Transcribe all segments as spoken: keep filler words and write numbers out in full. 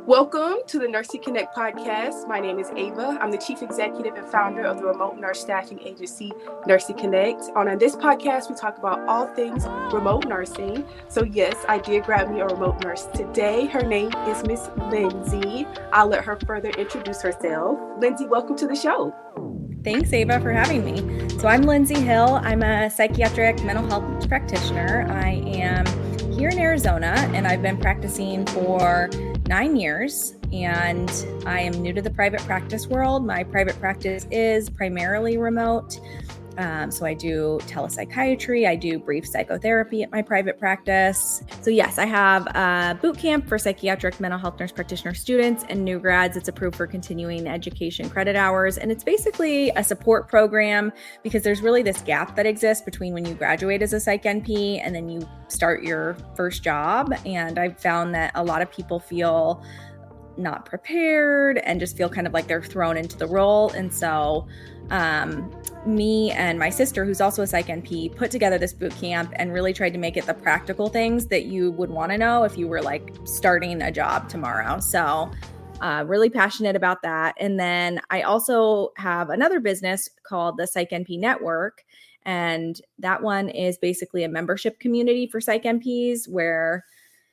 Welcome to the Nursing Connect podcast. My name is Ava. I'm the chief executive and founder of the remote nurse staffing agency, Nursing Connect. On this podcast, we talk about all things remote nursing. So yes, I did grab me a remote nurse today. Her name is Miss Lindsay. I'll let her further introduce herself. Lindsay, welcome to the show. Thanks, Ava, for having me. So I'm Lindsay Hill. I'm a psychiatric mental health practitioner. I am here in Arizona, and I've been practicing for nine years, and I am new to the private practice world. My private practice is primarily remote. Um, so I do telepsychiatry, I do brief psychotherapy at my private practice. So yes, I have a boot camp for psychiatric mental health nurse practitioner students and new grads. It's approved for continuing education credit hours. And it's basically a support program because there's really this gap that exists between when you graduate as a psych N P and then you start your first job. And I've found that a lot of people feel not prepared and just feel kind of like they're thrown into the role. And so um, me and my sister, who's also a psych N P, put together this boot camp and really tried to make it the practical things that you would want to know if you were like starting a job tomorrow. So uh, really passionate about that. And then I also have another business called the Psych N P Network. And that one is basically a membership community for psych N Ps where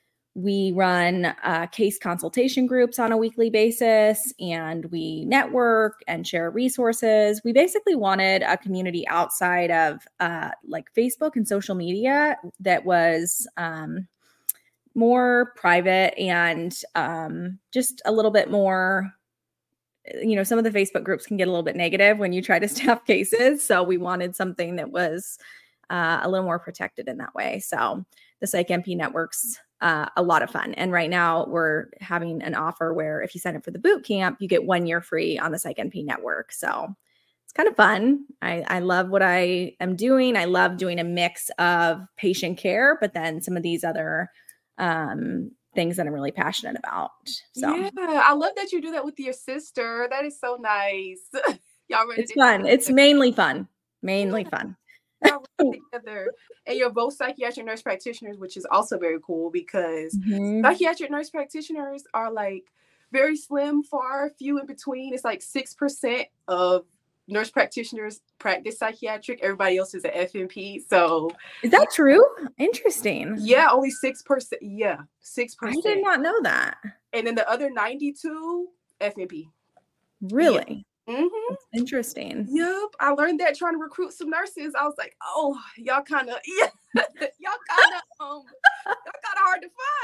we run uh, case consultation groups on a weekly basis, and we network and share resources. We basically wanted a community outside of uh, like Facebook and social media that was um, more private and um, just a little bit more, you know, some of the Facebook groups can get a little bit negative when you try to staff cases. So we wanted something that was uh, a little more protected in that way. So the Psych N P Network's Uh, a lot of fun. And right now we're having an offer where if you sign up for the boot camp, you get one year free on the Psych N P Network. So it's kind of fun. I, I love what I am doing. I love doing a mix of patient care, but then some of these other um, things that I'm really passionate about. So yeah, I love that you do that with your sister. That is so nice. Y'all ready? It's fun. It's mainly fun. Mainly fun. Y'all together, and you're both psychiatric nurse practitioners, which is also very cool because mm-hmm. psychiatric nurse practitioners are like very slim, far, few in between. It's like six percent of nurse practitioners practice psychiatric. Everybody else is an F N P. So is that true? Interesting. Yeah, only six percent. Yeah, six percent. I did not know that. And then the other ninety-two F N P. Really? Yeah. Mm-hmm. That's interesting. Yep, I learned that trying to recruit some nurses. I was like, oh, y'all kind of, yeah, y'all kind of, um, y'all kind of hard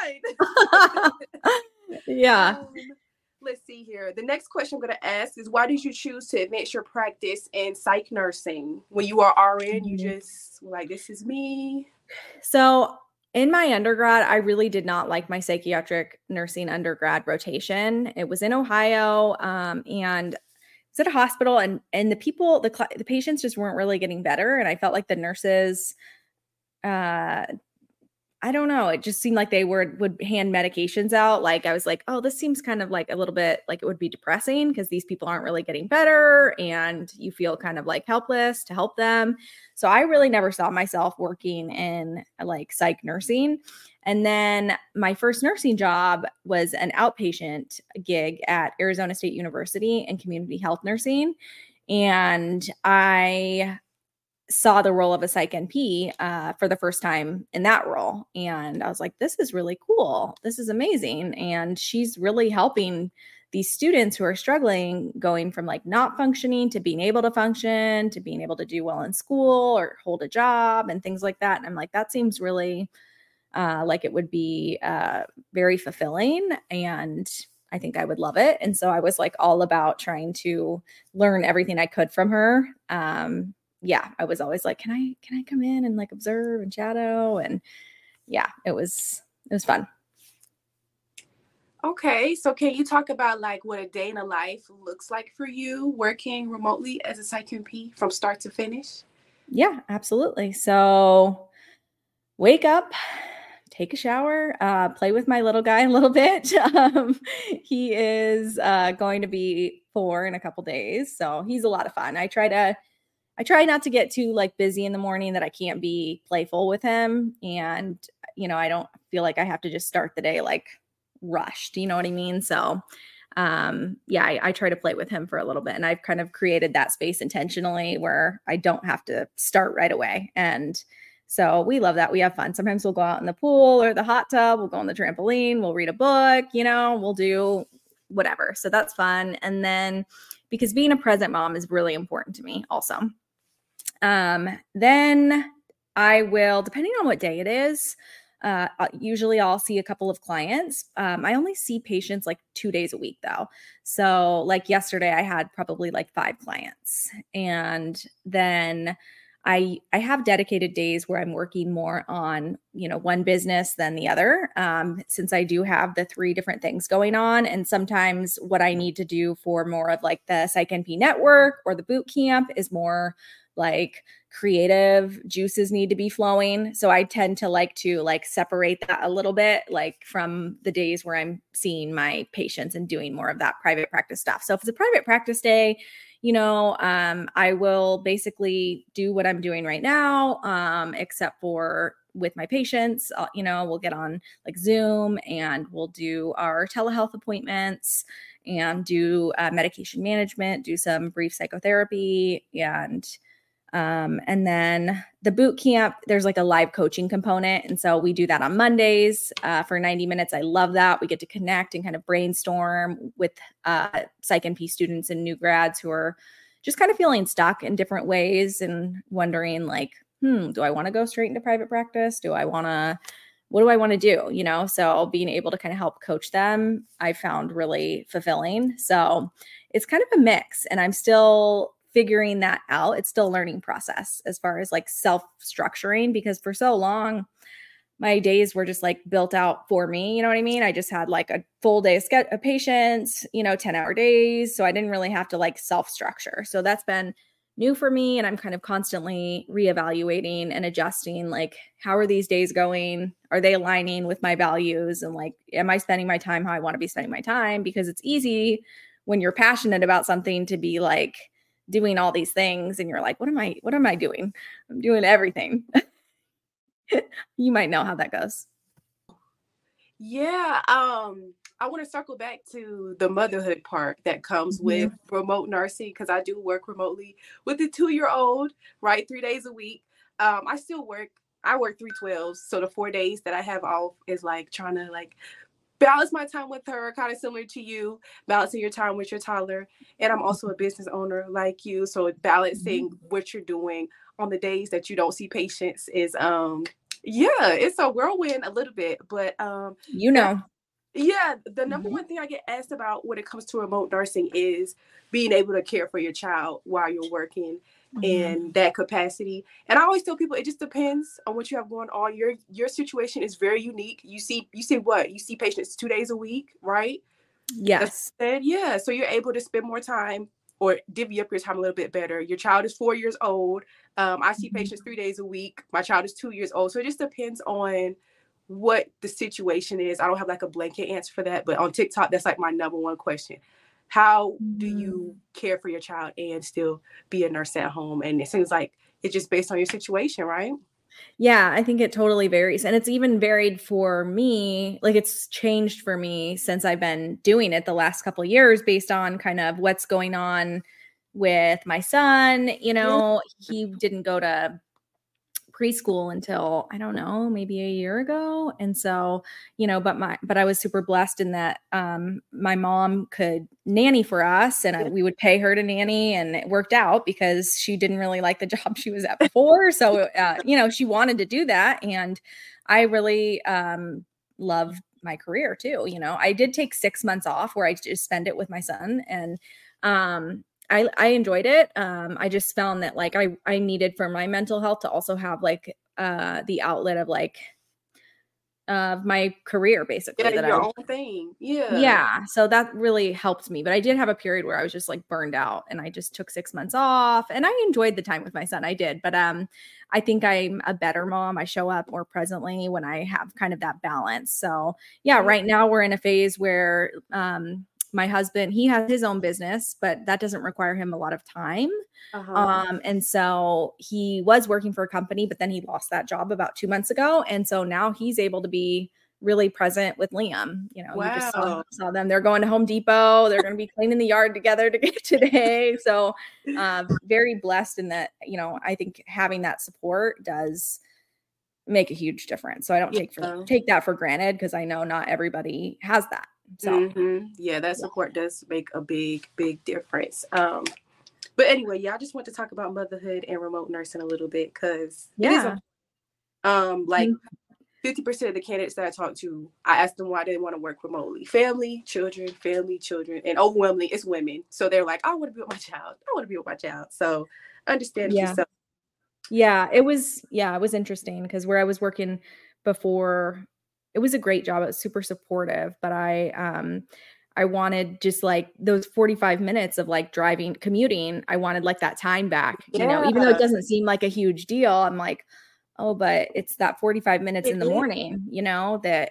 to find. Yeah. Um, let's see here. The next question I'm going to ask is, why did you choose to advance your practice in psych nursing? When you were R N, you just were like, this is me. So in my undergrad, I really did not like my psychiatric nursing undergrad rotation. It was in Ohio, um, and at a hospital, and and the people, the the patients just weren't really getting better. And I felt like the nurses, uh, I don't know, it just seemed like they were would hand medications out. Like I was like, oh, this seems kind of like a little bit like it would be depressing because these people aren't really getting better, and you feel kind of like helpless to help them. So I really never saw myself working in like psych nursing. And then my first nursing job was an outpatient gig at Arizona State University in community health nursing. And I saw the role of a psych N P uh, for the first time in that role. And I was like, this is really cool. This is amazing. And she's really helping these students who are struggling, going from like not functioning to being able to function, to being able to do well in school or hold a job and things like that. And I'm like, that seems really Uh, like it would be uh, very fulfilling, and I think I would love it. And so I was like all about trying to learn everything I could from her. Um, yeah, I was always like, can I, can I come in and like observe and shadow? And yeah, it was, it was fun. Okay. So can you talk about like what a day in a life looks like for you working remotely as a psych N P from start to finish? Yeah, absolutely. So wake up, take a shower, uh, play with my little guy a little bit. Um, he is uh, going to be four in a couple days. So he's a lot of fun. I try to, I try not to get too like busy in the morning that I can't be playful with him. And, you know, I don't feel like I have to just start the day like rushed. You know what I mean? So um, yeah, I, I try to play with him for a little bit, and I've kind of created that space intentionally where I don't have to start right away. And so we love that. We have fun. Sometimes we'll go out in the pool or the hot tub. We'll go on the trampoline. We'll read a book, you know, we'll do whatever. So that's fun. And then because being a present mom is really important to me also. Um, then I will, depending on what day it is, uh, usually I'll see a couple of clients. Um, I only see patients like two days a week though. So like yesterday I had probably like five clients, and then I, I have dedicated days where I'm working more on, you know, one business than the other, um, since I do have the three different things going on. And sometimes what I need to do for more of like the Psych N P network or the boot camp is more like creative juices need to be flowing. So I tend to like to like separate that a little bit, like from the days where I'm seeing my patients and doing more of that private practice stuff. So if it's a private practice day, you know, um, I will basically do what I'm doing right now, um, except for with my patients. Uh, you know, we'll get on like Zoom and we'll do our telehealth appointments and do uh, medication management, do some brief psychotherapy, and Um, and then the boot camp, there's like a live coaching component. And so we do that on Mondays uh, for ninety minutes. I love that. We get to connect and kind of brainstorm with uh, Psych N P students and new grads who are just kind of feeling stuck in different ways and wondering like, hmm, do I want to go straight into private practice? Do I want to, what do I want to do? You know, so being able to kind of help coach them, I found really fulfilling. So it's kind of a mix, and I'm still figuring that out. It's still a learning process as far as like self-structuring, because for so long, my days were just like built out for me. You know what I mean? I just had like a full day of, ske- of patients, you know, ten hour days. So I didn't really have to like self-structure. So that's been new for me. And I'm kind of constantly reevaluating and adjusting, like, how are these days going? Are they aligning with my values? And like, am I spending my time how I want to be spending my time? Because it's easy when you're passionate about something to be like, doing all these things and you're like, what am I, what am I doing? I'm doing everything. You might know how that goes. Yeah. Um, I want to circle back to the motherhood part that comes mm-hmm. with remote nursing, because I do work remotely with a two-year-old, right? Three days a week. Um, I still work, I work three twelves. So the four days that I have off is like trying to like balance my time with her, kind of similar to you, balancing your time with your toddler. And I'm also a business owner like you. So balancing mm-hmm. what you're doing on the days that you don't see patients is, um, yeah, it's a whirlwind a little bit, but um, you know, yeah, the number mm-hmm. one thing I get asked about when it comes to remote nursing is being able to care for your child while you're working. Mm-hmm. in that capacity. And I always tell people, it just depends on what you have going on. Your your situation is very unique. You see, you see what? You see patients two days a week, right? Yes. Said, yeah. So you're able to spend more time or divvy up your time a little bit better. Your child is four years old. Um, I see mm-hmm. patients three days a week. My child is two years old. So it just depends on what the situation is. I don't have like a blanket answer for that, but on TikTok, that's like my number one question. How do you care for your child and still be a nurse at home? And it seems like it's just based on your situation, right? Yeah, I think it totally varies. And it's even varied for me. Like, it's changed for me since I've been doing it the last couple of years based on kind of what's going on with my son. You know, he didn't go to preschool until, I don't know, maybe a year ago. And so, you know, but my, but I was super blessed in that um, my mom could nanny for us, and I, we would pay her to nanny, and it worked out because she didn't really like the job she was at before. So, uh, you know, she wanted to do that. And I really um, loved my career too. You know, I did take six months off where I just spent it with my son, and um, I, I enjoyed it. Um, I just found that like I, I needed for my mental health to also have like uh, the outlet of like of uh, my career, basically. Yeah, that your I, own thing. Yeah. Yeah. So that really helped me. But I did have a period where I was just like burned out, and I just took six months off, and I enjoyed the time with my son. I did. But um, I think I'm a better mom. I show up more presently when I have kind of that balance. So yeah, right now we're in a phase where um, my husband, he has his own business, but that doesn't require him a lot of time. Uh-huh. Um, and so he was working for a company, but then he lost that job about two months ago. And so now he's able to be really present with Liam. You know, Wow. you just saw, saw them. They're going to Home Depot. They're going to be cleaning the yard together to get today. So um, very blessed in that, you know, I think having that support does make a huge difference. So I don't yeah. take for, take that for granted, because I know not everybody has that. So mm-hmm. yeah, that support yeah. does make a big, big difference. Um, but anyway, yeah, I just want to talk about motherhood and remote nursing a little bit, because yeah. it is a, um like mm-hmm. fifty percent of the candidates that I talked to, I asked them why they want to work remotely. Family, children, family, children, and overwhelmingly it's women. So they're like, I want to be with my child. I want to be with my child. So understand yeah. yourself. Yeah, it was, yeah, it was interesting, because where I was working before, it was a great job. It was super supportive, but I, um, I wanted just like those forty-five minutes of like driving, commuting. I wanted like that time back, yeah. you know, even though it doesn't seem like a huge deal. I'm like, oh, but it's that forty-five minutes it in the is. morning, you know, that,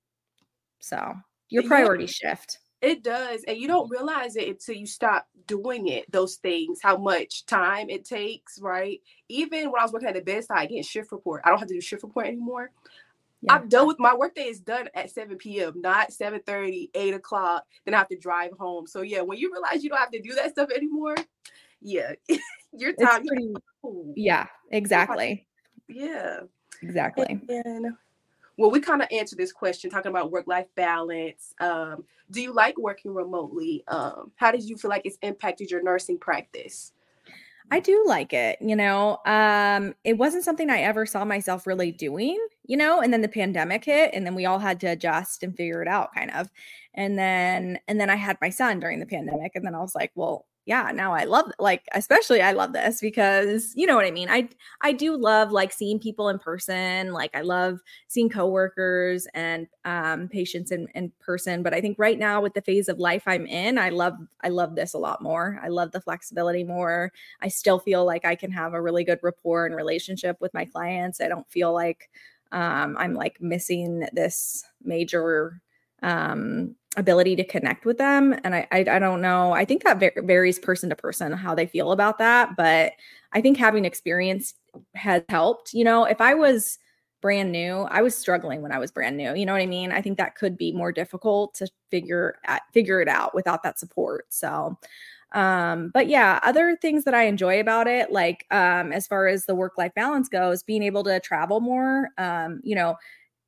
so your priorities yeah. shift. It does. And you don't realize it until you stop doing it, those things, how much time it takes, right? Even when I was working at the bedside, getting shift report, I don't have to do shift report anymore. Yeah. I'm done with my workday is done at seven p.m., not seven thirty, eight o'clock. Then I have to drive home. So yeah, when you realize you don't have to do that stuff anymore, yeah, your time. It's pretty, yeah, exactly. Yeah, exactly. And, well, we kind of answered this question talking about work-life balance. Um, do you like working remotely? Um, how did you feel like it's impacted your nursing practice? I do like it, you know, um, it wasn't something I ever saw myself really doing, you know, and then the pandemic hit, and then we all had to adjust and figure it out kind of. And then, and then I had my son during the pandemic, and then I was like, well, yeah, now I love, like, especially I love this, because you know what I mean? I, I do love like seeing people in person. Like I love seeing coworkers and um, patients in, in person. But I think right now with the phase of life I'm in, I love, I love this a lot more. I love the flexibility more. I still feel like I can have a really good rapport and relationship with my clients. I don't feel like um, I'm like missing this major um, ability to connect with them. And I, I, I don't know. I think that va- varies person to person, how they feel about that. But I think having experience has helped. You know, if I was brand new, I was struggling when I was brand new. You know what I mean? I think that could be more difficult to figure at, figure it out without that support. So, um, but yeah, other things that I enjoy about it, like um, as far as the work-life balance goes, being able to travel more, um, you know,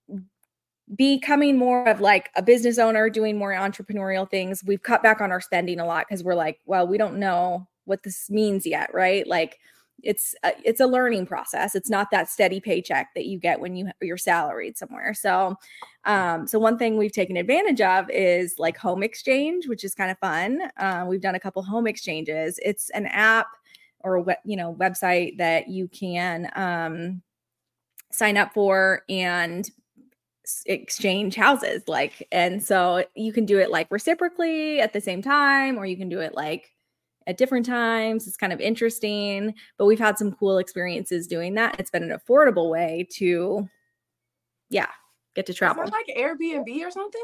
becoming more of like a business owner, doing more entrepreneurial things. We've cut back on our spending a lot because we're like, well, we don't know what this means yet, right? Like it's a, it's a learning process. It's not that steady paycheck that you get when you you're salaried somewhere. So, um, so one thing we've taken advantage of is like home exchange, which is kind of fun. Uh, we've done a couple home exchanges. It's an app or a web, you know website that you can um, sign up for and exchange houses, like, and so you can do it like reciprocally at the same time, or you can do it like at different times. It's kind of interesting, but we've had some cool experiences doing that. It's been an affordable way to, yeah, get to travel. Is that like Airbnb or something?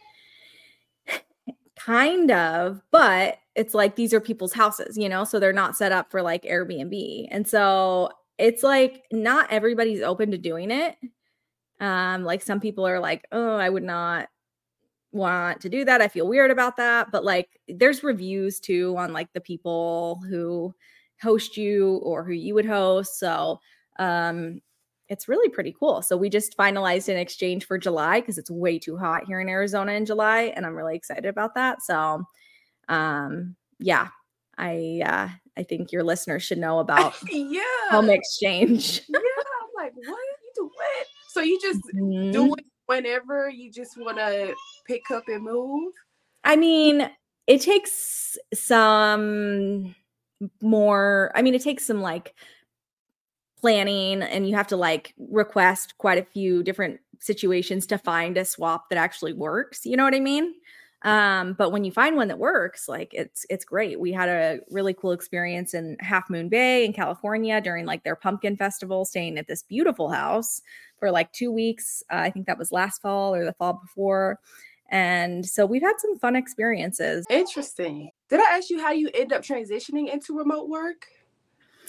Kind of, but it's like these are people's houses, you know, so they're not set up for like Airbnb. And so it's like not everybody's open to doing it. Um, like some people are like, oh, I would not want to do that. I feel weird about that. But like there's reviews too on like the people who host you or who you would host. So um, it's really pretty cool. So we just finalized an exchange for July because it's way too hot here in Arizona in July. And I'm really excited about that. So um, yeah, I uh, I think your listeners should know about yeah. home exchange. Yeah, I'm like, what? You do what? So you just mm-hmm. do it whenever you just want to pick up and move? I mean, it takes some more, I mean, it takes some like planning, and you have to like request quite a few different situations to find a swap that actually works. You know what I mean? Um, but when you find one that works, like it's, it's great. We had a really cool experience in Half Moon Bay in California during like their pumpkin festival, staying at this beautiful house for like two weeks. Uh, I think that was last fall or the fall before. And so we've had some fun experiences. Interesting. Did I ask you how you end up transitioning into remote work?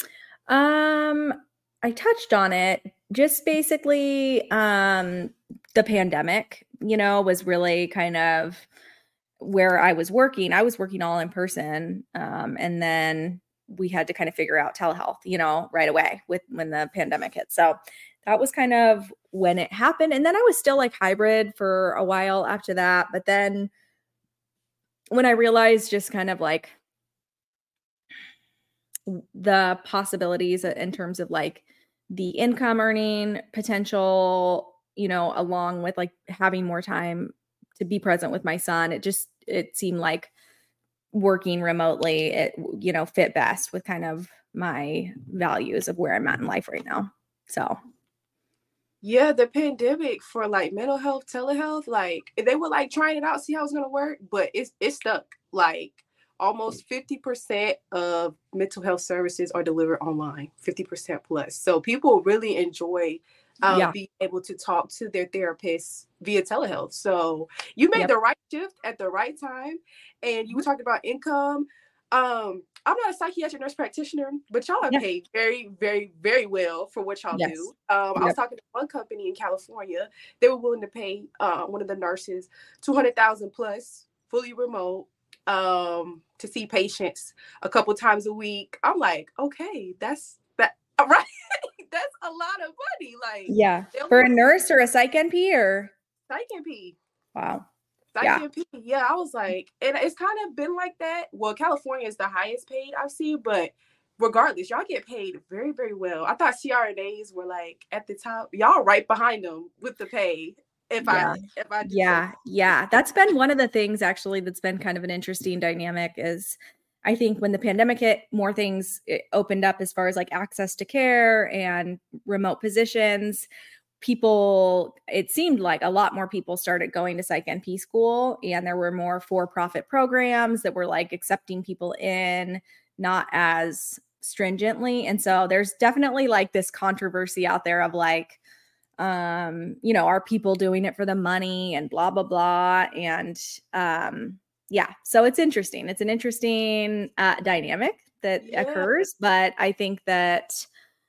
Um, I touched on it. Just basically, um, the pandemic, you know, was really kind of where I was working. I was working all in person. Um, and then we had to kind of figure out telehealth, you know, right away with when the pandemic hit. So that was kind of when it happened. And then I was still like hybrid for a while after that. But then when I realized just kind of like the possibilities in terms of like the income earning potential, you know, along with like having more time to be present with my son, it just, it seemed like working remotely, it, you know, fit best with kind of my values of where I'm at in life right now. So. Yeah, the pandemic for like mental health, telehealth, like they were like trying it out, see how it's gonna work, but it's it's stuck. Like almost fifty percent of mental health services are delivered online, fifty percent plus. So people really enjoy um, Yeah. being able to talk to their therapists via telehealth. So you made Yep. the right shift at the right time. And you were talking about income. Um, I'm not a psychiatric nurse practitioner, but y'all are Yeah. paid very, very, very well for what y'all Yes. do. Um, Yep. I was talking to one company in California. They were willing to pay uh, one of the nurses two hundred thousand plus, fully remote, um, to see patients a couple times a week. I'm like, okay, that's that right. That's a lot of money. Like, yeah, for a nurse or a psych N P or psych N P. Wow. Psych Yeah. N P. Yeah, I was like, and it's kind of been like that. Well, California is the highest paid I've seen, but regardless, y'all get paid very, very well. I thought C R N As were like at the top. Y'all right behind them with the pay. If Yeah. I if I do Yeah. so. Yeah. That's been one of the things actually that's been kind of an interesting dynamic is I think when the pandemic hit, more things opened up as far as like access to care and remote positions. People, it seemed like a lot more people started going to psych N P school, and there were more for-profit programs that were like accepting people in, not as stringently. And so there's definitely like this controversy out there of like, um, you know, are people doing it for the money and blah, blah, blah. And um, yeah, so it's interesting. It's an interesting uh, dynamic that Yeah. occurs, but I think that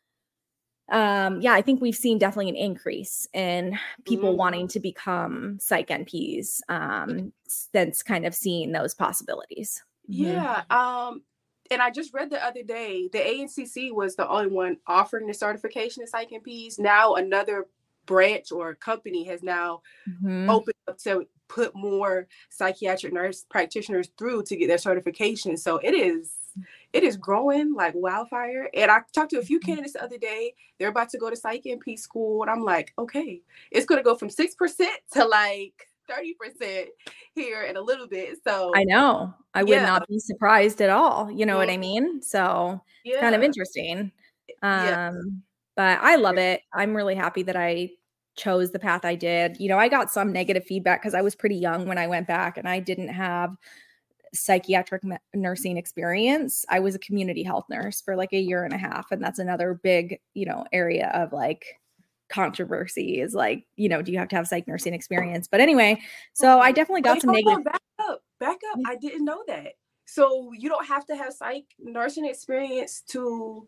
Um, yeah, I think we've seen definitely an increase in people Mm. wanting to become psych N Ps um, since kind of seeing those possibilities. Yeah. Mm-hmm. Um, and I just read the other day, the A N C C was the only one offering the certification of psych N Ps. Now another branch or company has now Mm-hmm. opened up to put more psychiatric nurse practitioners through to get their certification. So it is it is growing like wildfire. And I talked to a few candidates the other day. They're about to go to psych N P school. And I'm like, okay, it's going to go from six percent to like thirty percent here in a little bit. So I know. I yeah. would not be surprised at all. You know mm-hmm. what I mean? So yeah. it's kind of interesting. Um, yeah. But I love it. I'm really happy that I chose the path I did. You know, I got some negative feedback because I was pretty young when I went back and I didn't have psychiatric me- nursing experience. I was a community health nurse for like a year and a half. And that's another big, you know, area of like controversy is like, you know, do you have to have psych nursing experience? But anyway, so I definitely got Wait, some hold negative. on, back up, back up. I didn't know that. So you don't have to have psych nursing experience to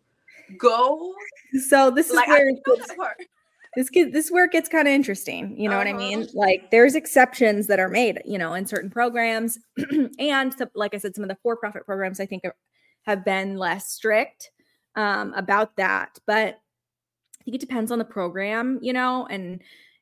go. So this is like, where I it didn't know gets, that part. this get, this where it gets kind of interesting. You know uh-huh. what I mean? Like there's exceptions that are made, you know, in certain programs. And so, like I said, some of the for-profit programs I think are, have been less strict um, about that. But I think it depends on the program, you know, and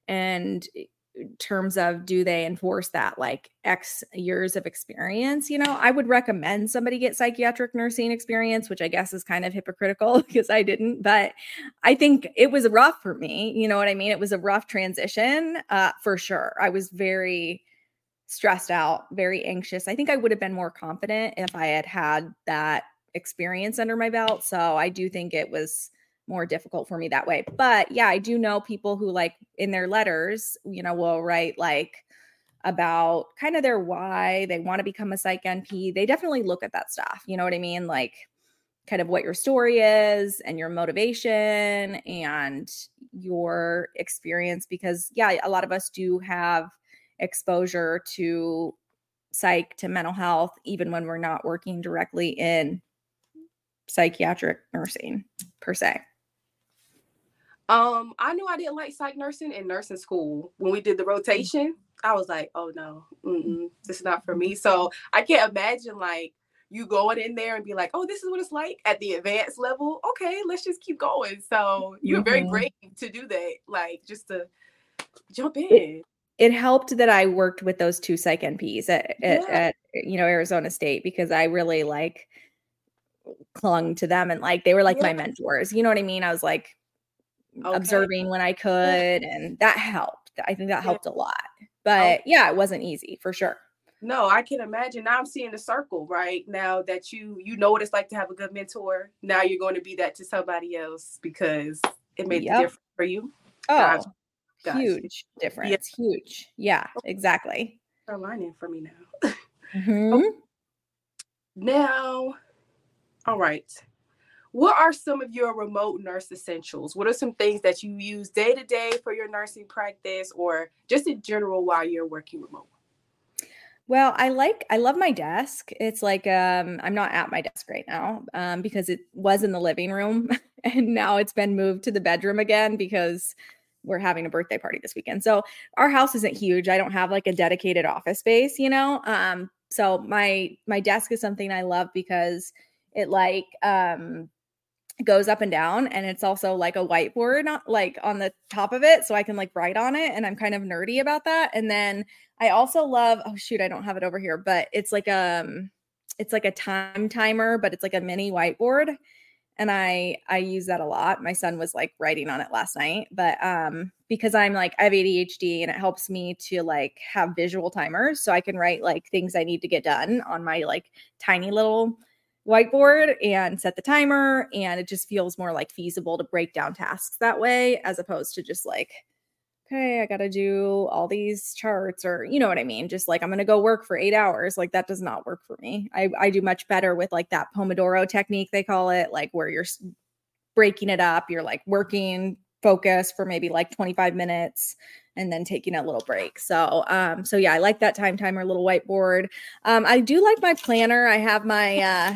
and in terms of do they enforce that like X years of experience, you know, I would recommend somebody get psychiatric nursing experience, which I guess is kind of hypocritical because I didn't, but I think it was rough for me. You know what I mean? It was a rough transition uh, for sure. I was very stressed out, very anxious. I think I would have been more confident if I had had that experience under my belt. So I do think it was more difficult for me that way. But yeah, I do know people who like in their letters, you know, will write like about kind of their why they want to become a psych N P. They definitely look at that stuff. You know what I mean? Like kind of what your story is and your motivation and your experience. Because yeah, a lot of us do have exposure to psych, to mental health, even when we're not working directly in psychiatric nursing per se. Um, I knew I didn't like psych nursing in nursing school. When we did the rotation, I was like, oh no, mm-mm, this is not for me. So I can't imagine like you going in there and be like, oh, this is what it's like at the advanced level. Okay, let's just keep going. So you're very Mm-hmm. brave to do that, like just to jump in. It, it helped that I worked with those two psych N Ps at, Yeah. at, at you know Arizona State, because I really like clung to them, and like they were like Yeah. my mentors. You know what I mean? I was like Okay. observing when I could, and that helped. I think that Yeah. helped a lot. But Okay. yeah, it wasn't easy for sure. No, I can imagine. Now I'm seeing the circle, right? Now that you you know what it's like to have a good mentor, now you're going to be that to somebody else because it made Yep. the difference for you. Oh, Gotcha. Gotcha. huge difference. Yeah. Huge. Yeah, exactly. They're learning for me now. Mm-hmm. Okay. Now, all right. What are some of your remote nurse essentials? What are some things that you use day to day for your nursing practice or just in general while you're working remote? Well, I like, I love my desk. It's like, um, I'm not at my desk right now, um, because it was in the living room and now it's been moved to the bedroom again because we're having a birthday party this weekend. So our house isn't huge. I don't have like a dedicated office space, you know? Um, so my, my desk is something I love because it like, um, goes up and down, and it's also like a whiteboard like on the top of it, so I can like write on it, and I'm kind of nerdy about that. And then I also love, oh shoot, I don't have it over here, but it's like um it's like a time timer, but it's like a mini whiteboard, and I I use that a lot. My son was like writing on it last night, but um because I'm like I have A D H D, and it helps me to like have visual timers so I can write like things I need to get done on my like tiny little whiteboard and set the timer, and it just feels more like feasible to break down tasks that way as opposed to just like, okay, I got to do all these charts, or you know what I mean, just like I'm going to go work for eight hours. Like that does not work for me. I I do much better with like that Pomodoro technique, they call it, like where you're breaking it up, you're like working focus for maybe like twenty-five minutes and then taking a little break. So, um, so yeah, I like that time timer, little whiteboard. Um, I do like my planner. I have my, uh,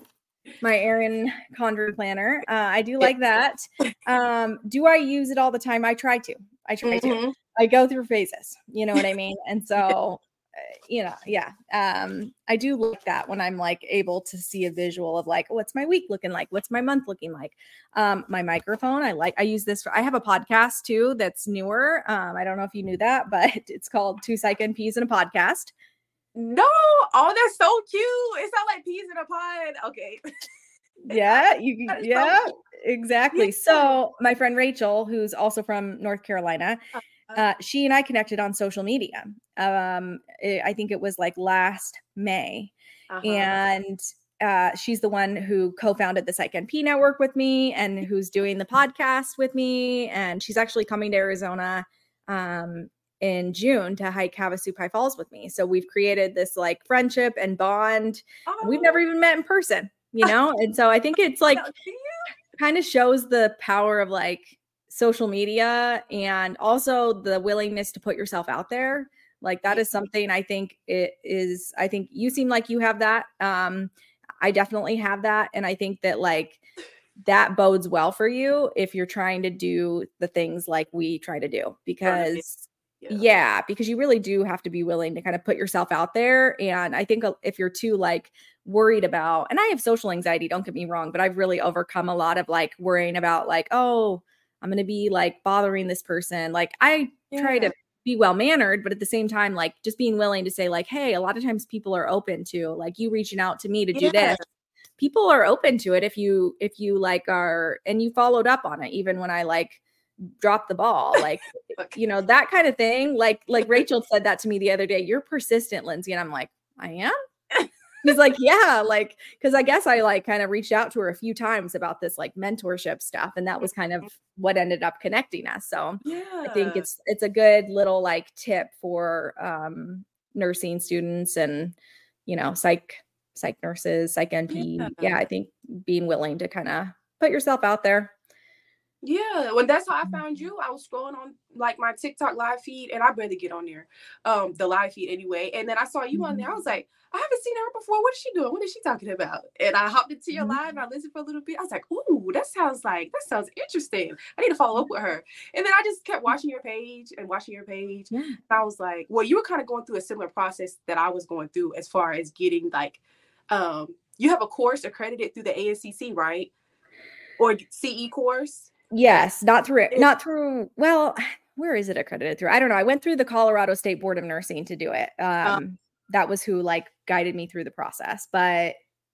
my Erin Condren planner. Uh, I do like that. Um, do I use it all the time? I try to, I try mm-hmm. to, I go through phases, you know what I mean? And so, you know, yeah. Um, I do like that when I'm like able to see a visual of like, what's my week looking like? What's my month looking like? Um, my microphone, I like, I use this for, I have a podcast too that's newer. Um, I don't know if you knew that, but it's called Two Psych N Ps in a Podcast. No, oh, that's so cute. It's not like peas in a pod. Okay. Yeah, you yeah, so cool. Exactly. Yeah. So my friend Rachel, who's also from North Carolina, uh, she and I connected on social media. Um, it, I think it was like last May, uh-huh. and uh, she's the one who co-founded the Psych N P Network with me, and who's doing the podcast with me. And she's actually coming to Arizona um, in June to hike Havasupai High Falls with me. So we've created this like friendship and bond. Oh. And we've never even met in person, you know? And so I think it's like kind of shows the power of like social media and also the willingness to put yourself out there. Like that is something I think it is, I think you seem like you have that. Um, I definitely have that. And I think that like that bodes well for you if you're trying to do the things like we try to do, because yeah. yeah, because you really do have to be willing to kind of put yourself out there. And I think if you're too like worried about, and I have social anxiety, don't get me wrong, but I've really overcome a lot of like worrying about like, oh, I'm going to be like bothering this person. Like I yeah. try to be well-mannered, but at the same time, like just being willing to say like, hey, a lot of times people are open to like you reaching out to me to yeah. do this. People are open to it if you, if you like are, and you followed up on it, even when I like dropped the ball, like, okay. you know, that kind of thing. Like, like Rachel said that to me the other day, you're persistent, Lindsay. And I'm like, I am. He's like, yeah, like, cause I guess I like kind of reached out to her a few times about this like mentorship stuff. And that was kind of what ended up connecting us. So yeah. I think it's, it's a good little like tip for um, nursing students and, you know, psych, psych nurses, psych N P. Yeah. yeah. I think being willing to kind of put yourself out there. Yeah, well, that's how I found you. I was scrolling on like my TikTok live feed, and I barely get on there, um, the live feed anyway. And then I saw you on there. I was like, I haven't seen her before. What is she doing? What is she talking about? And I hopped into your live and I listened for a little bit. I was like, ooh, that sounds like that sounds interesting. I need to follow up with her. And then I just kept watching your page and watching your page. Yeah. And I was like, well, you were kind of going through a similar process that I was going through as far as getting like, um, you have a course accredited through the A N C C, right? Or C E course. Yes, not through not through. Well, where is it accredited through? I don't know. I went through the Colorado State Board of Nursing to do it. Um, um, that was who like guided me through the process. But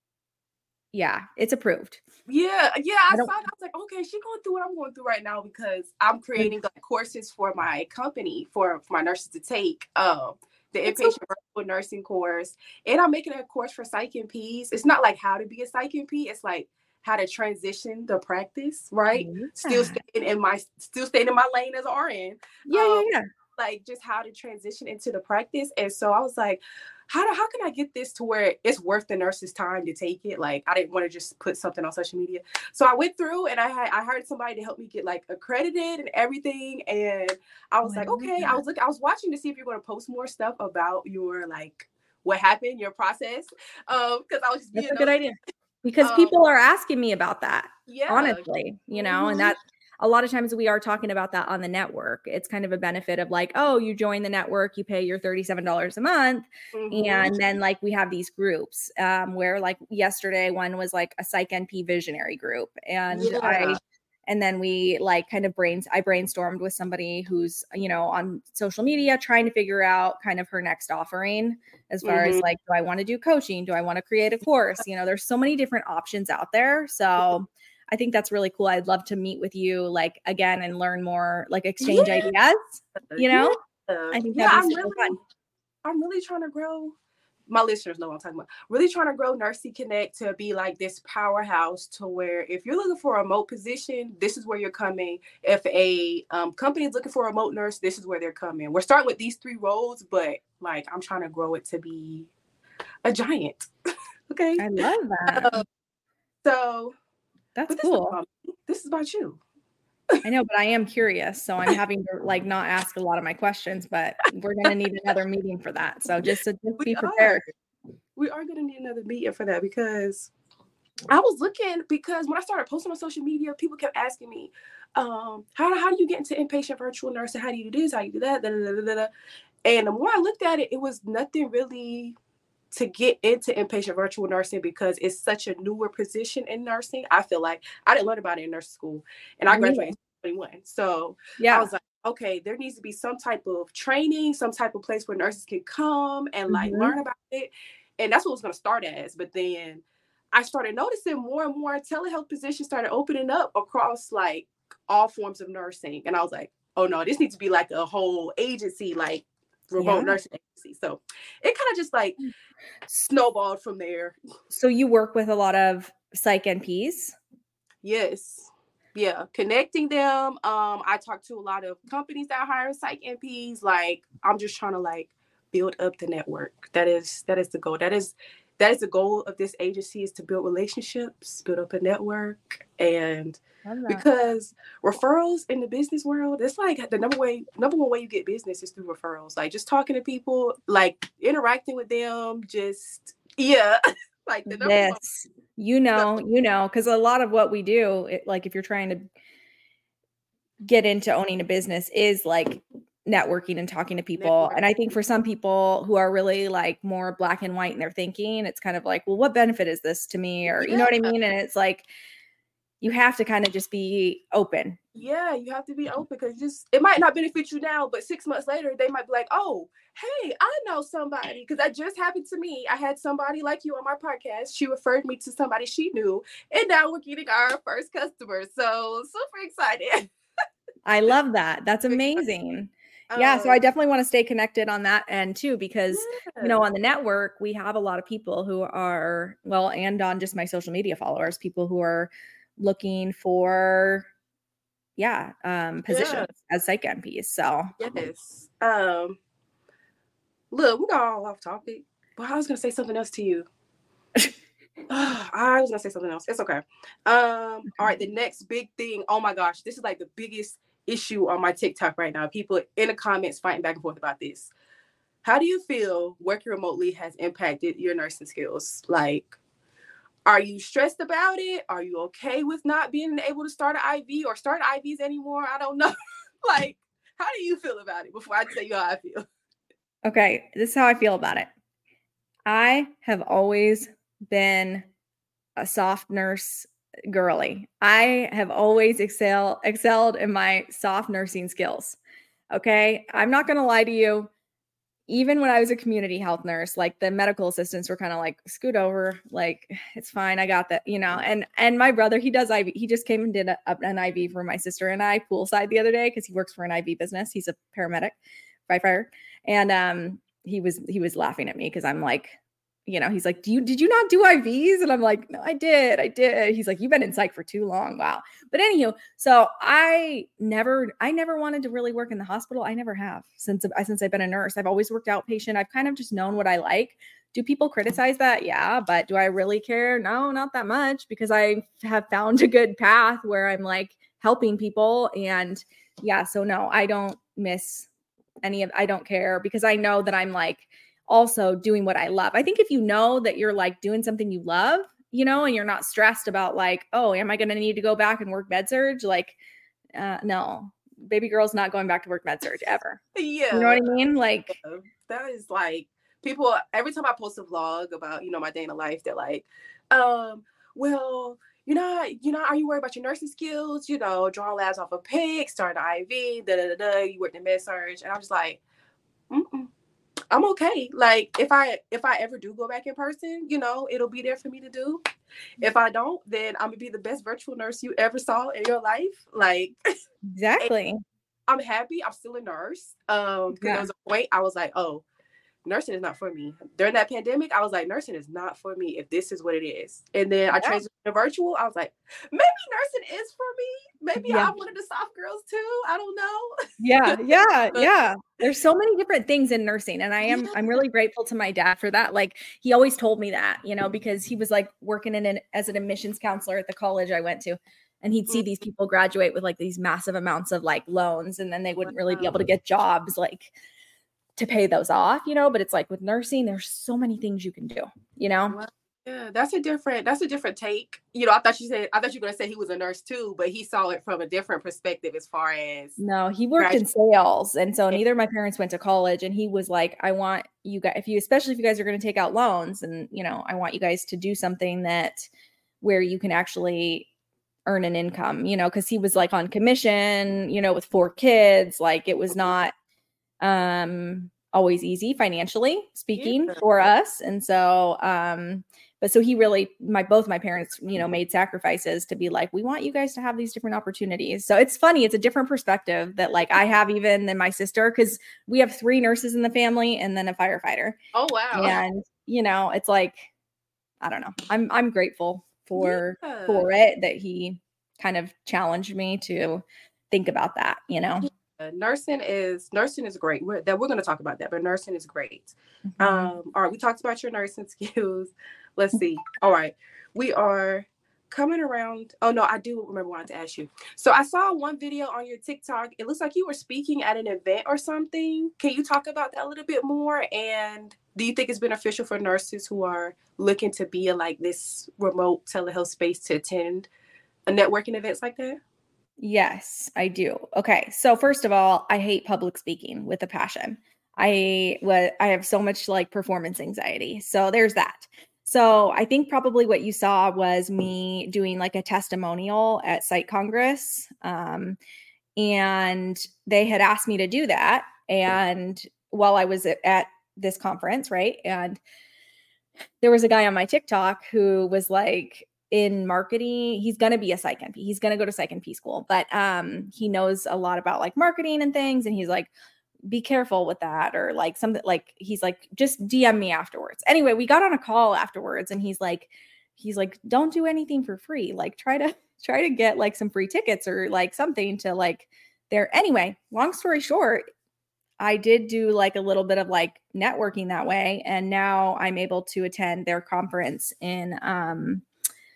yeah, it's approved. Yeah, yeah. I, I saw. It, I was like, okay, she's going through what I'm going through right now because I'm creating like courses for my company for, for my nurses to take. Um, the inpatient virtual nursing course, and I'm making a course for psych N Ps. It's not like how to be a psych N P. It's like how to transition the practice, right? Yeah. Still staying in my still staying in my lane as an R N. Yeah, um, yeah, yeah. Like just how to transition into the practice. And so I was like, how do how can I get this to where it's worth the nurse's time to take it? Like I didn't want to just put something on social media. So I went through and I had I hired somebody to help me get like accredited and everything. And I was oh, like, okay, that. I was looking, I was watching to see if you're going to post more stuff about your like what happened, your process. Um, because I was just being That's a good idea. Because um, people are asking me about that, yeah. honestly, you know, mm-hmm. and that a lot of times we are talking about that on the network. It's kind of a benefit of like, oh, you join the network, you pay your thirty-seven dollars a month. Mm-hmm. And then like we have these groups um, where like yesterday one was like a psych N P visionary group. And yeah. I And then we like kind of brains, I brainstormed with somebody who's, you know, on social media trying to figure out kind of her next offering as far mm-hmm. as like, do I want to do coaching? Do I want to create a course? You know, there's so many different options out there. So I think that's really cool. I'd love to meet with you like again and learn more, like exchange yeah. ideas, you know, yeah. I think yeah, that'd be I'm so really, fun. I'm really trying to grow. My listeners know what I'm talking about. Really trying to grow Nursey Connect to be like this powerhouse to where if you're looking for a remote position, this is where you're coming. If a um, company is looking for a remote nurse, this is where they're coming. We're starting with these three roles, but like I'm trying to grow it to be a giant. Okay. I love that. Um, so that's this cool. Is about, this is about you. I know, but I am curious. So I'm having to like not ask a lot of my questions, but we're going to need another meeting for that. So just to just be prepared. Are. We are going to need another meeting for that because I was looking because when I started posting on social media, people kept asking me, um, how, how do you get into inpatient virtual nursing? How do you do this? How do you do that? Da, da, da, da, da. And the more I looked at it, it was nothing really to get into inpatient virtual nursing because it's such a newer position in nursing. I feel like I didn't learn about it in nursing school and I graduated in twenty-one. So yeah. I was like, okay, there needs to be some type of training, some type of place where nurses can come and like mm-hmm. learn about it. And that's what it was going to start as. But then I started noticing more and more telehealth positions started opening up across like all forms of nursing. And I was like, oh no, this needs to be like a whole agency, like remote yeah. nursing agency. So it kind of just like snowballed from there. So you work with a lot of psych N Ps? Yes. Yeah. Connecting them. Um, I talk to a lot of companies that hire psych N Ps. Like I'm just trying to like build up the network. That is that is the goal. That is that is the goal of this agency, is to build relationships, build up a network. And because referrals in the business world, it's like the number way, number one way you get business is through referrals. Like just talking to people, like interacting with them, just yeah. Like the number yes, one. you know, you know, because a lot of what we do, it, like if you're trying to get into owning a business, is like networking and talking to people. Network. And I think for some people who are really like more black and white in their thinking, it's kind of like, well, what benefit is this to me? Or yeah. you know what I mean? And it's like, you have to kind of just be open. Yeah, you have to be open because just it might not benefit you now, but six months later, they might be like, oh, hey, I know somebody. Because that just happened to me. I had somebody like you on my podcast. She referred me to somebody she knew. And now we're getting our first customer. So super excited. I love that. That's amazing. Um, yeah, so I definitely want to stay connected on that end too, because, yeah. you know, on the network, we have a lot of people who are, well, and on just my social media followers, people who are looking for yeah um positions yeah. as psych N Ps. So yes um look, we got all off topic, but I was gonna say something else to you. I was gonna say something else. It's okay. Um, all right, the next big thing. Oh my gosh, this is like the biggest issue on my TikTok right now. People in the comments fighting back and forth about this. How do you feel working remotely has impacted your nursing skills? Like, are you stressed about it? Are you okay with not being able to start an I V or start I Vs anymore? I don't know. Like, how do you feel about it before I tell you how I feel? Okay, this is how I feel about it. I have always been a soft nurse girly. I have always excel, excelled in my soft nursing skills. Okay, I'm not going to lie to you. Even when I was a community health nurse, like the medical assistants were kind of like, scoot over, like, it's fine. I got that, you know, and, and my brother, he does I V. He just came and did a, an I V for my sister and I poolside the other day, cause he works for an I V business. He's a paramedic, firefighter. And, um, he was, he was laughing at me cause I'm like, you know, he's like, do you, did you not do I Vs? And I'm like, no, I did. I did. He's like, you've been in psych for too long. Wow. But anywho, so I never, I never wanted to really work in the hospital. I never have since, since I've been a nurse. I've always worked outpatient. I've kind of just known what I like. Do people criticize that? Yeah. But do I really care? No, not that much, because I have found a good path where I'm like helping people. And yeah, so no, I don't miss any of, I don't care, because I know that I'm like, also doing what I love. I think if you know that you're like doing something you love, you know, and you're not stressed about like, oh, am I going to need to go back and work med surg? Like, uh, no, baby girl's not going back to work med surg ever. Yeah. You know what I mean? Like, that is like, people, every time I post a vlog about, you know, my day in the life, they're like, um, well, you know, you know, are you worried about your nursing skills? You know, drawing labs off a pig, starting an I V, da da da da. You worked in med surg, and I'm just like, mm-mm. I'm okay. Like, if I if I ever do go back in person, you know, it'll be there for me to do. If I don't, then I'm gonna be the best virtual nurse you ever saw in your life. Like, exactly. I'm happy. I'm still a nurse. Um, because yeah. There was a point I was like, oh, nursing is not for me. During that pandemic, I was like, nursing is not for me if this is what it is. And then I yeah. transitioned to virtual. I was like, maybe nursing is for me. Maybe yeah. I'm one of the soft girls too. I don't know. Yeah, yeah, yeah. There's so many different things in nursing. And I am, yeah. I'm really grateful to my dad for that. Like, he always told me that, you know, because he was like working in an, as an admissions counselor at the college I went to. And he'd see mm-hmm. these people graduate with like these massive amounts of like loans, and then they wouldn't really be able to get jobs like to pay those off, you know. But it's like with nursing, there's so many things you can do, you know. Well, yeah, that's a different that's a different take. You know, I thought you said I thought you were gonna say he was a nurse too, but he saw it from a different perspective as far as no, he worked graduate. in sales, and so neither of my parents went to college. And he was like, I want you guys, if you especially if you guys are going to take out loans, and you know, I want you guys to do something that where you can actually earn an income, you know, because he was like on commission, you know, with four kids. Like, it was not um always easy financially speaking yeah. for us. And so um but so he really my both my parents, you know, made sacrifices to be like, we want you guys to have these different opportunities. So it's funny, it's a different perspective that like I have even than my sister, because we have three nurses in the family and then a firefighter. Oh wow. And you know, it's like, I don't know, I'm I'm grateful for yeah. for it that he kind of challenged me to think about that, you know. Nursing is nursing is great. We're, that we're going to talk about that, but nursing is great. Mm-hmm. Um, all right, we talked about your nursing skills. Let's see. All right, we are coming around. Oh no, I do remember wanting to ask you. So I saw one video on your TikTok. It looks like you were speaking at an event or something. Can you talk about that a little bit more? And do you think it's beneficial for nurses who are looking to be in like this remote telehealth space to attend a networking events like that? Yes, I do. Okay. So first of all, I hate public speaking with a passion. I what I have so much like performance anxiety. So there's that. So I think probably what you saw was me doing like a testimonial at Psych Congress. Um, and they had asked me to do that. And while I was at, at this conference, right? And there was a guy on my TikTok who was like, in marketing, he's going to be a psych N P. He's going to go to psych N P school, but um, he knows a lot about like marketing and things. And he's like, be careful with that. Or like something like, he's like, just D M me afterwards. Anyway, we got on a call afterwards and he's like, he's like, don't do anything for free. Like try to, try to get like some free tickets or like something to like there. Anyway, long story short, I did do like a little bit of like networking that way. And now I'm able to attend their conference in, um,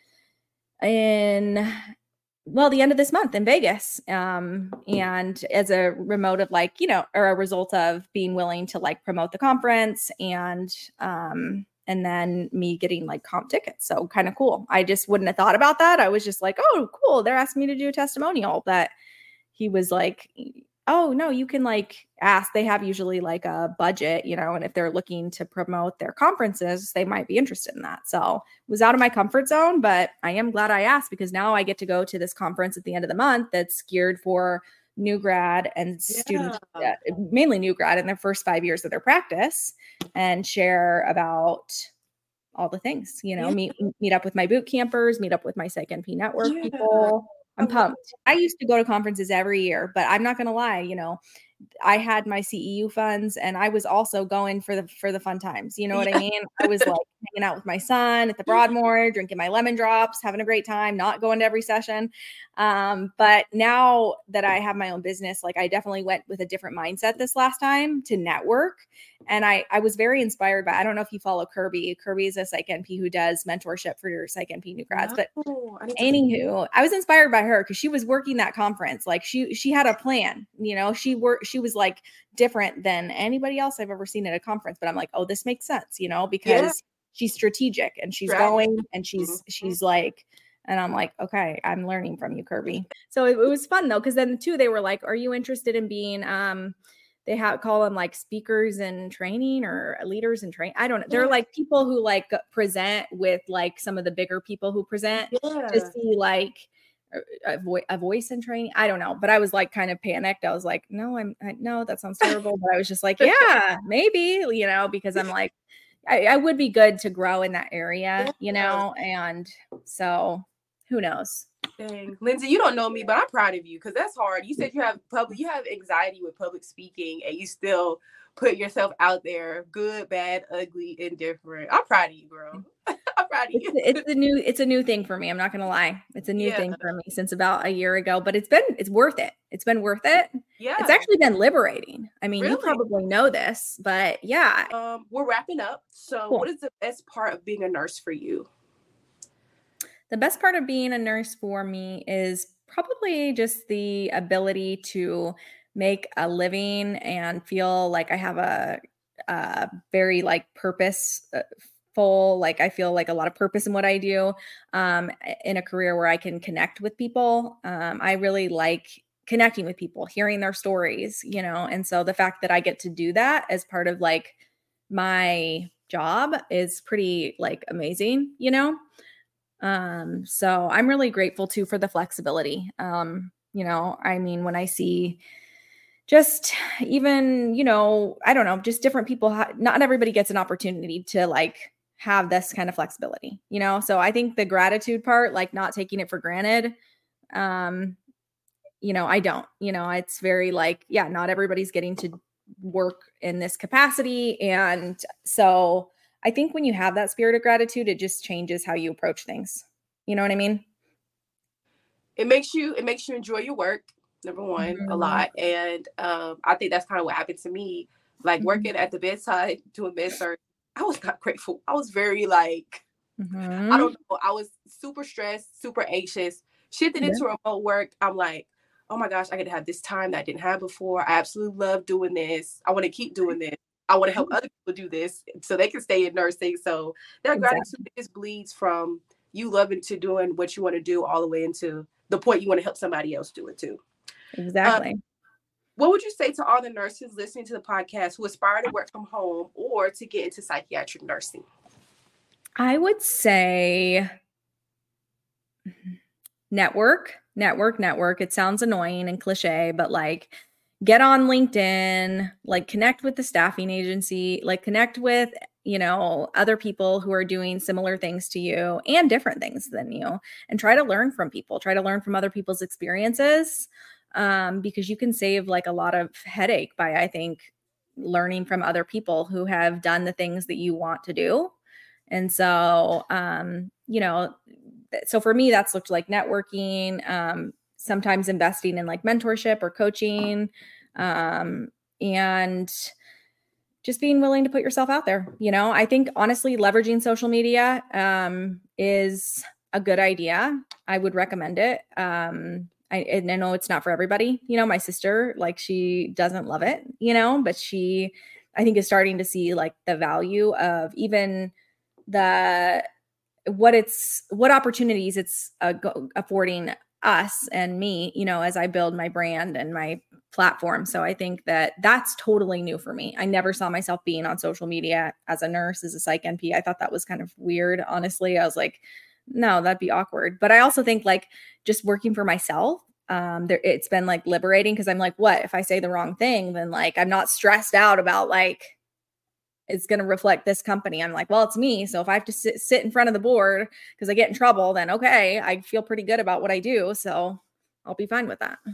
in, well, the end of this month in Vegas. Um, and as a remote of like, you know, or a result of being willing to like promote the conference and, um, and then me getting like comp tickets. So kind of cool. I just wouldn't have thought about that. I was just like, oh, cool. They're asking me to do a testimonial. But he was like, oh, no, you can like ask. They have usually like a budget, you know, and if they're looking to promote their conferences, they might be interested in that. So it was out of my comfort zone, but I am glad I asked because now I get to go to this conference at the end of the month that's geared for new grad and students, yeah. uh, mainly new grad in their first five years of their practice, and share about all the things, you know, yeah. meet meet up with my boot campers, meet up with my Psych N P network yeah. people. I'm pumped. I used to go to conferences every year, but I'm not going to lie, you know, I had my C E U funds and I was also going for the, for the fun times. You know what yeah. I mean? I was like hanging out with my son at the Broadmoor, drinking my lemon drops, having a great time, not going to every session. Um, but now that I have my own business, like I definitely went with a different mindset this last time to network. And I, I was very inspired by, I don't know if you follow Kirby. Kirby is a Psych N P who does mentorship for your Psych N P new grads. No, but anywho, I was inspired by her because she was working that conference. Like she, she had a plan, you know, she worked, she was like different than anybody else I've ever seen at a conference. But I'm like, oh, this makes sense, you know, because yeah. she's strategic and she's right. going and she's, mm-hmm. she's like, and I'm like, okay, I'm learning from you, Kirby. So it, it was fun though. Cause then too, they were like, are you interested in being, um, they have call them like speakers and training or leaders and train. I don't know. They're yeah. like people who like present with like some of the bigger people who present yeah. to see like a, vo- a voice and training. I don't know, but I was like kind of panicked. I was like, no, I'm I, no, that sounds terrible. But I was just like, yeah, maybe, you know, because I'm like, I, I would be good to grow in that area, you know? And so who knows? Dang. Lindsay, you don't know me, but I'm proud of you because that's hard. You said you have public, you have anxiety with public speaking, and you still put yourself out there, good, bad, ugly, indifferent. I'm proud of you, girl. I'm proud of you. It's, it's a new, it's a new thing for me. I'm not gonna lie, it's a new yeah. thing for me since about a year ago. But it's been, it's worth it. It's been worth it. Yeah, it's actually been liberating. I mean, really? You probably know this, but yeah. Um, we're wrapping up. So, cool. What is the best part of being a nurse for you? The best part of being a nurse for me is probably just the ability to make a living and feel like I have a, a very like purposeful, like I feel like a lot of purpose in what I do, um, in a career where I can connect with people. Um, I really like connecting with people, hearing their stories, you know, and so the fact that I get to do that as part of like my job is pretty like amazing, you know? Um, so I'm really grateful too for the flexibility. Um, you know, I mean, when I see just even, you know, I don't know, just different people, ha- not everybody gets an opportunity to like have this kind of flexibility, you know? So I think the gratitude part, like not taking it for granted, um, you know, I don't, you know, it's very like, yeah, not everybody's getting to work in this capacity. And so I think when you have that spirit of gratitude, it just changes how you approach things. You know what I mean? It makes you, it makes you enjoy your work, number one, mm-hmm. a lot. And um, I think that's kind of what happened to me. Like mm-hmm. working at the bedside, doing med-surg, I was not grateful. I was very like, mm-hmm. I don't know. I was super stressed, super anxious. Shifting yeah. into remote work, I'm like, oh my gosh, I get to have this time that I didn't have before. I absolutely love doing this. I want to keep doing this. I want to help other people do this so they can stay in nursing. So that exactly. gratitude just bleeds from you loving to doing what you want to do all the way into the point you want to help somebody else do it too. Exactly. Um, what would you say to all the nurses listening to the podcast who aspire to work from home or to get into psychiatric nursing? I would say network, network, network. It sounds annoying and cliche, but like, get on LinkedIn, like connect with the staffing agency, like connect with, you know, other people who are doing similar things to you and different things than you, and try to learn from people, try to learn from other people's experiences, um, because you can save like a lot of headache by, I think, learning from other people who have done the things that you want to do. And so, um, you know, so for me, that's looked like networking, um, sometimes investing in like mentorship or coaching, um, and just being willing to put yourself out there. You know, I think honestly, leveraging social media um, is a good idea. I would recommend it. Um, I, and I know it's not for everybody. You know, my sister, like, she doesn't love it, you know, but she, I think, is starting to see like the value of even the, what it's, what opportunities it's uh, go, affording us and me, you know, as I build my brand and my platform. So I think that that's totally new for me. I never saw myself being on social media as a nurse, as a psych N P. I thought that was kind of weird. Honestly, I was like, no, that'd be awkward. But I also think like just working for myself, um, there, it's been like liberating, because I'm like, what if I say the wrong thing? Then like, I'm not stressed out about like, it's going to reflect this company. I'm like, well, it's me. So if I have to sit, sit in front of the board because I get in trouble, then okay, I feel pretty good about what I do. So I'll be fine with that.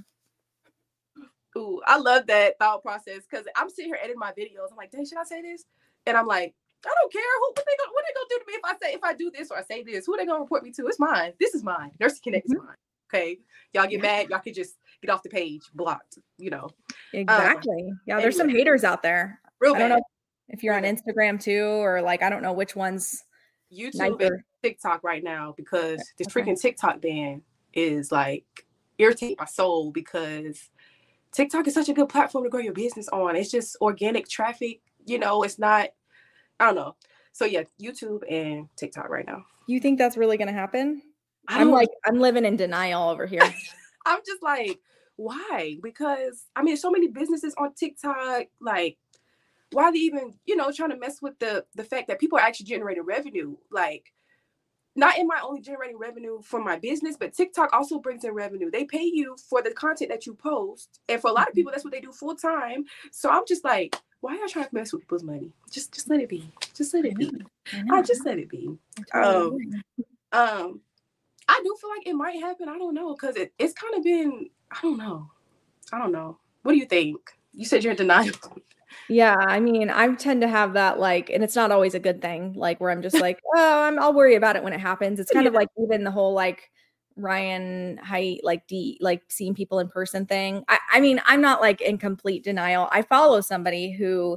Ooh, I love that thought process, because I'm sitting here editing my videos. I'm like, dang, should I say this? And I'm like, I don't care. Who, what they gonna, what they gonna do to me if I say, if I do this or I say this? Who are they gonna report me to? It's mine. This is mine. Nursing Connect is mm-hmm. mine. Okay, y'all get mad. Y'all can just get off the page, blocked. You know. Exactly. Um, yeah, there's anyway. some haters out there. Real I don't bad. know if you're Real on Instagram too, or like, I don't know which ones. YouTube nicer. and TikTok right now, because this okay. freaking TikTok ban is like irritating my soul, because TikTok is such a good platform to grow your business on. It's just organic traffic, you know, it's not, I don't know. So yeah, YouTube and TikTok right now. You think that's really going to happen? I'm like, I'm living in denial over here. I'm just like, why? Because I mean, so many businesses on TikTok, like, why are they even, you know, trying to mess with the, the fact that people are actually generating revenue? Like, not in my only generating revenue for my business, but TikTok also brings in revenue. They pay you for the content that you post. And for a lot of people, that's what they do full time. So I'm just like, why are y'all trying to mess with people's money? Just just let it be. Just let it be. I, I just let it be. Um, um, I do feel like it might happen. I don't know. Because it, it's kind of been, I don't know. I don't know. What do you think? You said you're in denial. Yeah, I mean, I tend to have that, like, and it's not always a good thing, like, where I'm just like, oh, I'm, I'll worry about it when it happens. It's kind yeah. of like even the whole, like, Ryan Haidt, like, D, like, seeing people in person thing. I, I mean, I'm not, like, in complete denial. I follow somebody who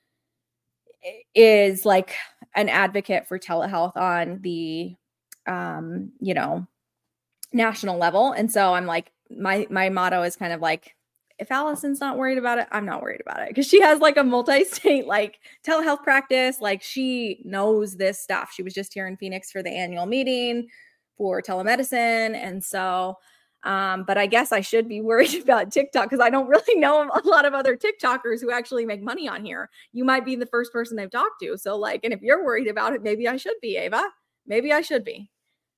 is, like, an advocate for telehealth on the, um, you know, national level. And so I'm like, my, my motto is kind of like, if Allison's not worried about it, I'm not worried about it. Because she has like a multi-state like telehealth practice. Like, she knows this stuff. She was just here in Phoenix for the annual meeting for telemedicine. And so, um, but I guess I should be worried about TikTok, because I don't really know a lot of other TikTokers who actually make money on here. You might be the first person I've talked to. So like, and if you're worried about it, maybe I should be, Ava. Maybe I should be.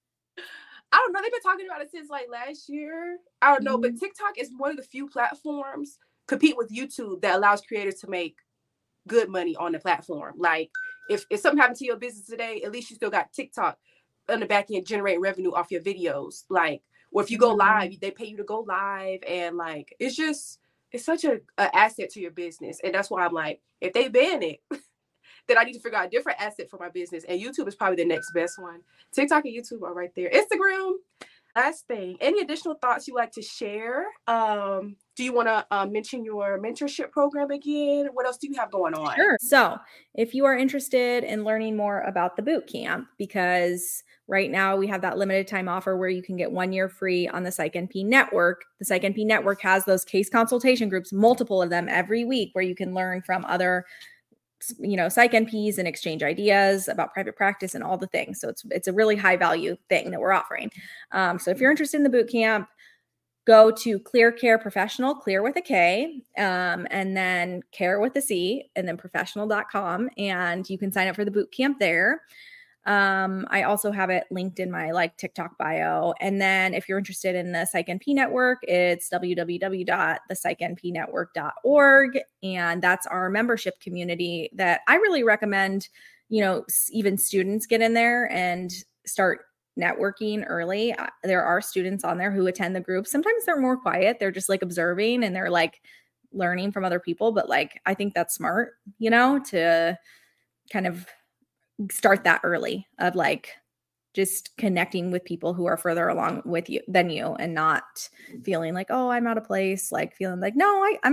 I don't know. They've been talking about it since like last year. I don't know, mm-hmm. but TikTok is one of the few platforms compete with YouTube that allows creators to make good money on the platform. Like, if, if something happened to your business today, at least you still got TikTok on the back end generating revenue off your videos. Like, or if you go live, they pay you to go live, and like, it's just, it's such a, a asset to your business. And that's why I'm like, if they ban it, then I need to figure out a different asset for my business. And YouTube is probably the next best one. TikTok and YouTube are right there. Instagram, last thing. Any additional thoughts you like to share? Um, do you want to uh, mention your mentorship program again? What else do you have going on? Sure. So if you are interested in learning more about the boot camp, because right now we have that limited time offer where you can get one year free on the Psych N P network. The Psych N P network has those case consultation groups, multiple of them every week, where you can learn from other you know, Psych N Ps and exchange ideas about private practice and all the things. So it's, it's a really high value thing that we're offering. Um, so if you're interested in the boot camp, go to Clear Care Professional, Clear with a K, um, and then Care with a C, and then professional dot com. And you can sign up for the boot camp there. Um, I also have it linked in my like TikTok bio. And then if you're interested in the Psych N P network, it's w w w dot the psych n p network dot org. And that's our membership community that I really recommend, you know, even students get in there and start networking early. There are students on there who attend the group. Sometimes they're more quiet. They're just like observing and they're like learning from other people. But like, I think that's smart, you know, to kind of start that early, of like just connecting with people who are further along with you than you, and not feeling like, oh, I'm out of place. Like feeling like, no, I, I'm,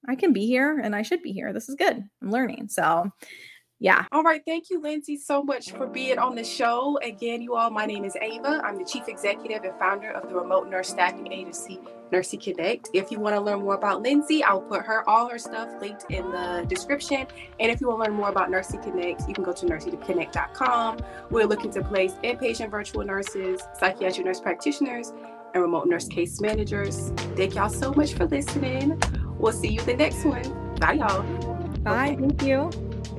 I can be here and I should be here. This is good. I'm learning. So yeah. All right. Thank you, Lindsay, so much for being on the show. Again, you all, my name is Ava. I'm the Chief Executive and founder of the remote nurse staffing agency, Nursey Connect. If you want to learn more about Lindsay, I'll put her, all her stuff linked in the description. And if you want to learn more about Nursey Connect, you can go to nursey connect dot com. We're looking to place inpatient virtual nurses, psychiatric nurse practitioners, and remote nurse case managers. Thank y'all so much for listening. We'll see you in the next one. Bye, y'all. Bye. Okay. Thank you.